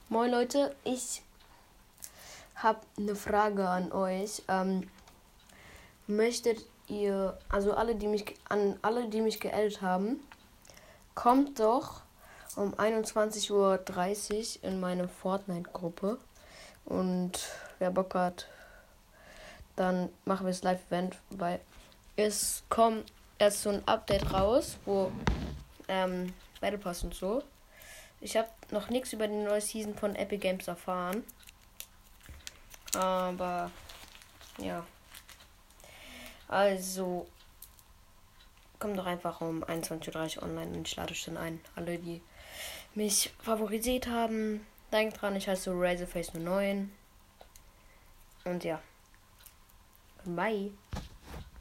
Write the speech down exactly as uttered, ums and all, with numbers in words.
Moin Leute, ich habe eine Frage an euch. Ähm, möchtet ihr, also alle, die mich an alle, die mich geaddet haben, kommt doch um einundzwanzig Uhr dreißig in meine Fortnite-Gruppe. Und wer Bock hat, dann machen wir das Live-Event, weil es kommt erst so ein Update raus, wo ähm, Battle Pass und so. Ich habe noch nichts über die neue Season von Epic Games erfahren. Aber ja. Also kommt doch einfach um einundzwanzig Uhr dreißig online und ich lade euch dann ein. Alle, die mich favorisiert haben, denkt dran, ich heiße Razorface null neun. Und ja. Bye.